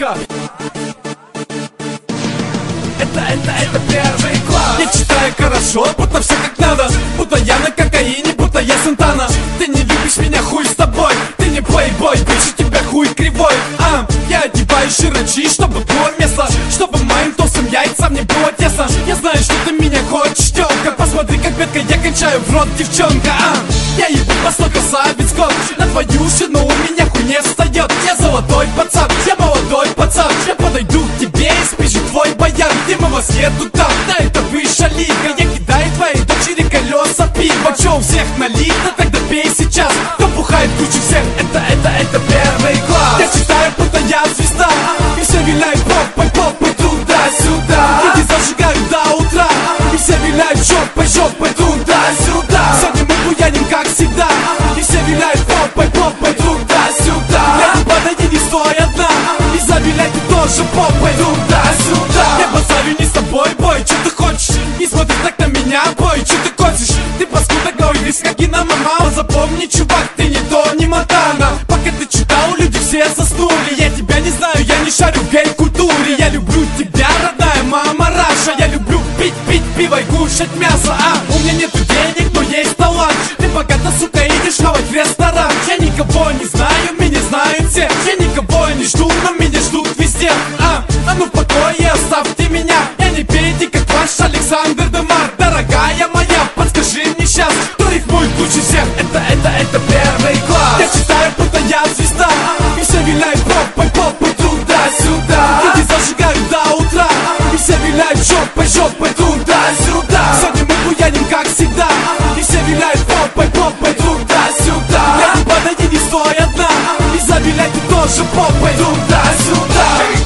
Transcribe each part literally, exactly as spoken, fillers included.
бошка. Это, это, это первый класс. Я читаю хорошо, будто все как надо. Будто я на кокаине, будто я Сантана. Ты не любишь меня, хуй с тобой. Ты не плейбой, bitch, у тебя хуй кривой. А, я одеваюсь широчи, чтобы было место, чтобы моим толстым яйцам не было тесно. Я знаю, что ты меня хочешь, тёлка. Посмотри, как ветка я кончаю в рот, девчонка. А, я ебу по сто красавиц год. На твою жену у меня хуй не встает. Я золотой пацан, я молодой пацан. Я подойду к тебе и спишу твой баян. Где мы вас еду там, да это выше лига. Я кидаю твоей дочери колеса пива. Чё у всех налито, тогда пей сейчас. Кто бухает кучу всех, это, это, это первый класс. Я читаю, будто я звезда. И все виляют попой, попой туда-сюда. Иди зажигаю до утра. И все виляют жопой, жопой туда-сюда. Сегодня мы буяним, как всегда. И все виляют попой, попой туда-сюда. Леди, подойди, не стой одна. И завиляй ты тоже попой туда-сюда. Я базарю не с тобой, бой, что ты хочешь? Не смотри так на меня, бой, что ты хочешь? Ты паскуда говоришь, как и на мама. Запомни, чувак, ты не то, не Монтана. Пока ты читал, люди все заснули. Я тебя не знаю, я не шарю в гей-культуре. Я люблю тебя, родная мама Раша. Я люблю пить, пить пиво и кушать мясо. А, у меня нету денег, но есть талант. Ты богата, сука, идешь хавать в ресторан. Я никого не знаю, меня знают все. Я никого не жду, но меня ждут везде. А, а ну в покое оставьте меня. Я не пейте, как ваш Александр Демар. Дорогая моя, подскажи мне сейчас, кто рифмует лучше всех? Это, это, это первый класс. Я читаю, будто я звезда. И все виляют попой, попой туда-сюда. Иди зажигаю до утра. И все виляют жопой, жопой туда-сюда. Сегодня мы буяним, как всегда. И все виляют попой, попой туда-сюда. Леди, подойди, не стой одна. И завиляй ты тоже попой туда-сюда.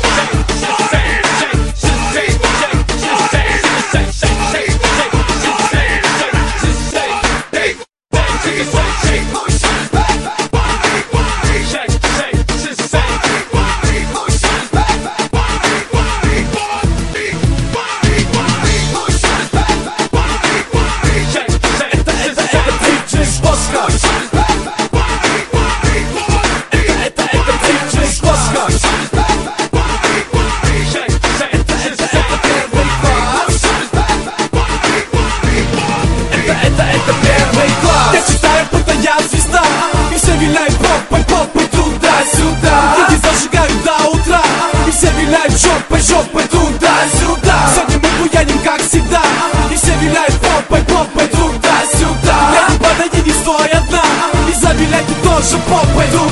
Жопой, жопой туда-сюда. Сегодня мы буяним, как всегда. И все виляют попой, попой туда-сюда. Леди, подойди, не стой одна. И завиляй ты тоже попой туда.